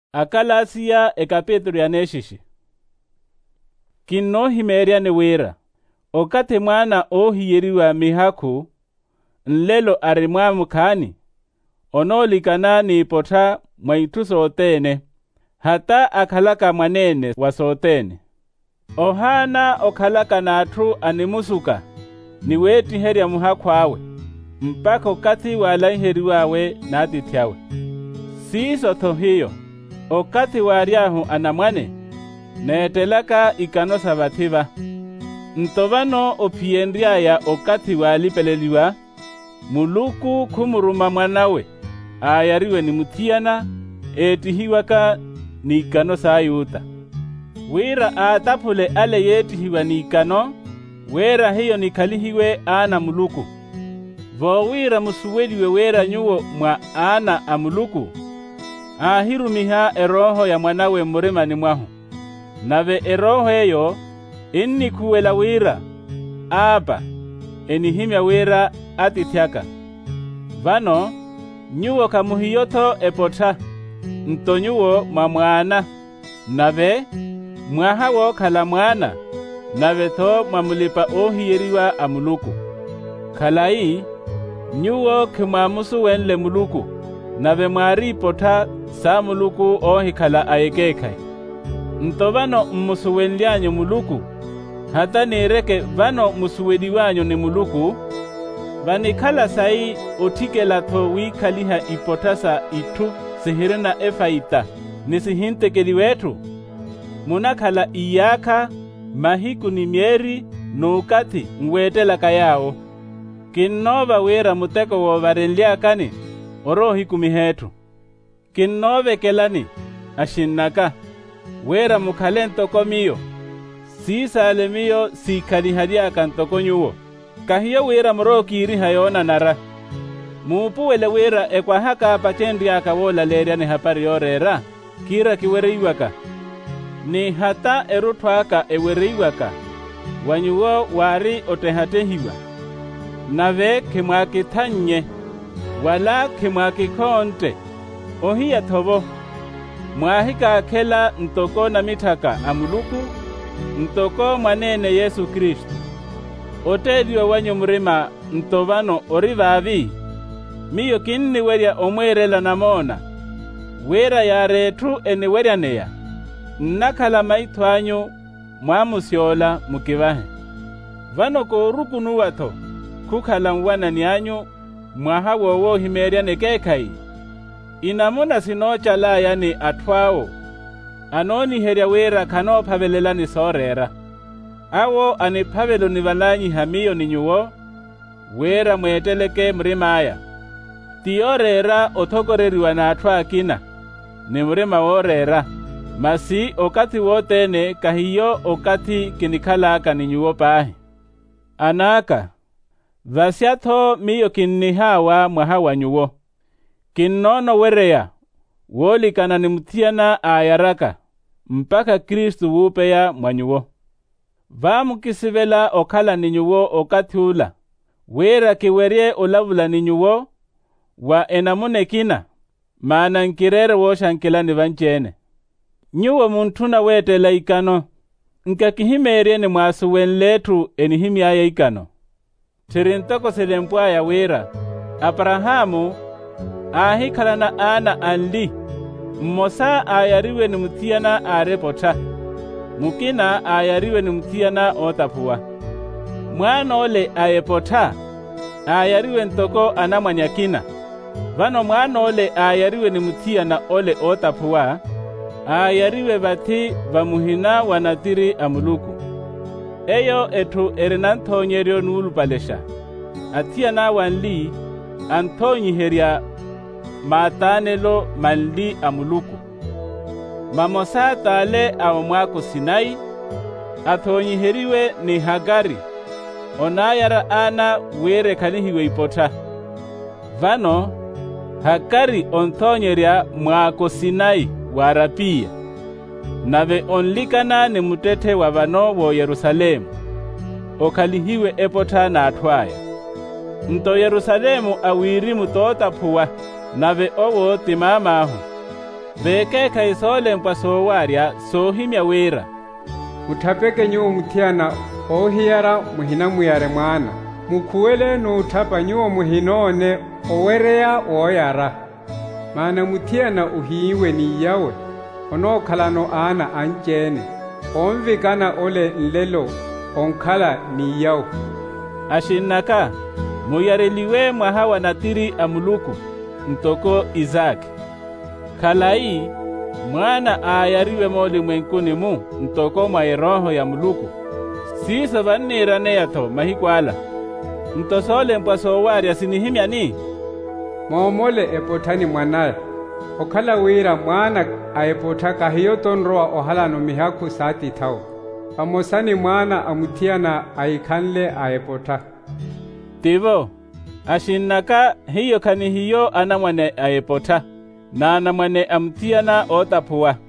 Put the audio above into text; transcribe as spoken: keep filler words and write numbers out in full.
Akalasia ekapitulu ya neshishi. Kino himeria ne wera. Okate mwana ohiyeriwa mihaku, nlelo arimwa mukani. Onolikana ni ipota mwaitu sotene. Hata akhalaka mwanene wa sotene. Ohana okhalaka natu animusuka. Niweti heria muhaku awe. Mpaka okati walaiheriwawe natityawe. Siso tohiyo. Okati wariahu anamwane. Netelaka ikano sabativa. Ntovano opiendriaya okati walipeleliwa. Muluku kumuruma mwanawe. Ayariwe ni mutiana. Etihiwaka ni ikano sayuta. Wira atapule ale yetihiwa ni ikano. Wera hiyo ni kalihiwe ana muluku. Vo wira musuweliwe wera nyuo mwa ana amuluku. Ahirumiha eroho ya mwanawe murima ni mwahu. Nave eroho eyo inni kuwela wira. Aba enihimya wira atithyaka. Vano nyuo kamuhiyoto epota. Ntonyuo mwa mwana. Nave mwahawo kala mwana. Nave to mwamulipa ohiyeriwa amuluku. Kalai nyuo kimwamusu wenle muluku. Nave mwari pota sa muluku ohikala ayekekai. Ntovano mmusuwenlianyo muluku. Hata nireke vano musuwediwanyo ni muluku. Vanikala sai otikela to wikaliha ipotasa itu sihirina efaita. Nisihintekeli wetu. Munakala iyaka mahiku ni mieri nukati mwetela kayao. Kinnova wera muteko wovarenliakani. Orohi kumihetu. Kinnove kelani. Ashinnaka. Wera mukhalento komiyo. Si salemiyo si kalihadia kantoko nyuo. Kahiyo wera murokiri hayona nara. Muupuwele wera ekwa haka apachendri akawola leria ni hapari yorera. Kira kiwereiwaka. Ni hata erutwaka ewereiwaka. Wanyuo wari otehatehiwa. Nave kimwakithanye. Wala kimwakikonte. Ohiya thobo. Mwahika kela ntoko na mitaka amuluku. Ntoko mwanene Yesu Kristo. Otedio wanyo mrima ntovano orivavi. Miyo kinni weria omwerela namona. Wera ya retu eni weria neya. Nakala maitwanyu mwamusyola mukivahe. Vano korukunu wato. Kukala mwana nianyu mwaha wowo himeria nekekai. Inamuna sinocha la yani atwao. Anoni heria wera kano pavelela ni sorera. Awo anipavelo ni valanyi hamiyo ni nyuo. Wera mweteleke mrimaya. Tiyorera otokoreriwa na atwa kina. Ni mrima worera. Masi okati wotene kahiyo okati kinikalaka ni nyuo pahe. Anaka. Vasyato miyo kinnihawa mwahawa nyuo. Kinnono wereya. Wolikana ni mutiana ayaraka. Mpaka Kristu wupeya mwanyuo. Vamu kisivela okala ni nyuo okati ula. Wera kiwerie olavula ni nyuo. Wa enamune kina. Maana nkirere woshankila ni vanchene. Nyuo muntuna wetela ikano. Nka kihimerie ni mwasuwenletu enihimia ya ikano. Tirintoko silempua ya wera. Abrahamu ahikala na ana anli. Mmosa ayariwe ni mutiana arepota. Mukina ayariwe ni mutiana otapuwa. Mwana ole ayepota. Ayariwe ntoko anamanyakina. Vano mwana ole ayariwe ni mutiana ole otapuwa. Ayariwe vati vamuhina wanatiri amuluku. Eyo etu erinantonyerio nulupalesha. Atiana wanli antonyi heria matanelo manli amuluku. Mamosa tale awamwako Sinai. Atonyi heriwe ni Hagari. Onayara ana were kalihiwe ipota. Vano Hagari ontonyeria mwako Sinai warapia. Nave onlikana ni mutete wa vano wo Yerusalemu. Okalihiwe epota na atwaya. Nto Yerusalemu awiri mutota puwa. Nave owo timamahu. Veke kaisole mpaso warya sohimya wira. Mutapeke nyuo mutiana ohiyara muhina muyare mwana. Mukuwele no utapa nyuo muhinone owereya oyara. Mana mutiana uhiiwe ni yawe. Ono kalano ana anjene. Onvikana ole nlelo onkala ni yawe. Ashinaka muyareliwe mwahawa natiri amuluku ntoko Izaki. Kalai mwana ayariwe moli mwenkuni mu ntoko mwa roho ya muluku. Sisa vanira neyato mahikwala. Ntosole mpaso warya sinihimya ni. Momole epotani mwanaye. Okala wira mwana aepota kahiyo tonroa ohalano mihaku sati tau. Amosani mwana amutiana aikanle aepota. Tivo, ashinaka hiyo kani hiyo ana mwane aepota. Na ana mwane amtiana otapuwa.